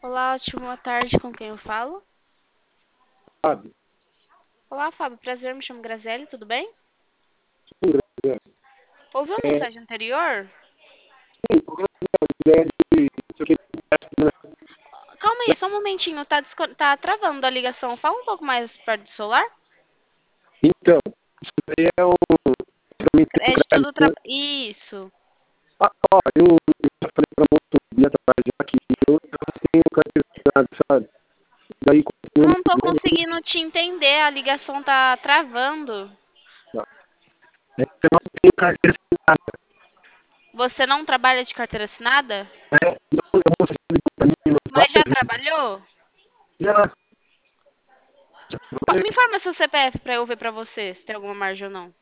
Olá, ótima tarde, com quem eu falo? Sabe? Olá, Fábio, prazer, me chamo Graziele, tudo bem? Sim, Graziele. Ouviu a É, mensagem anterior? sim, o Graziele de isso aqui, né? Calma aí, só um momentinho, tá travando a ligação. Fala um pouco mais perto do celular. Então, isso daí é o para mim ter É o de tudo crédito, né? Isso. Ó, eu já falei pra moço um dia atrás já que eu não tenho carteira assinada, sabe? Daí continua Não tô meu nome, conseguindo te entender, a ligação tá travando. tá? É que eu não tenho carteira assinada. Você não trabalha de carteira assinada? Não, a moça já ligou pra mim umas Mas já várias vezes. trabalhou? Já, já falei, Me informa seu CPF pra eu ver pra você se tem alguma margem ou não.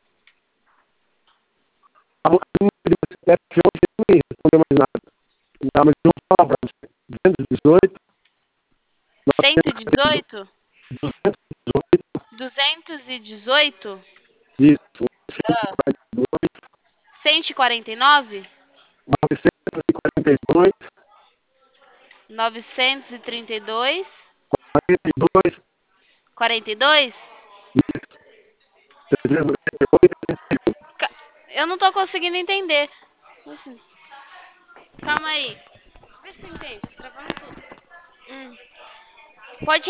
a moça me pediu esse teste ontem e não me respondeu mais nada. Tá, mas eu vou falar pra você. 218, 940, 118? 218, 218? isso, Ah. 142, 149? 942, 932? 42, 42? isso, 398, Ca- Eu não tô conseguindo entender. Assim, calma aí. Vê se você entende. Tá travando tudo. Pode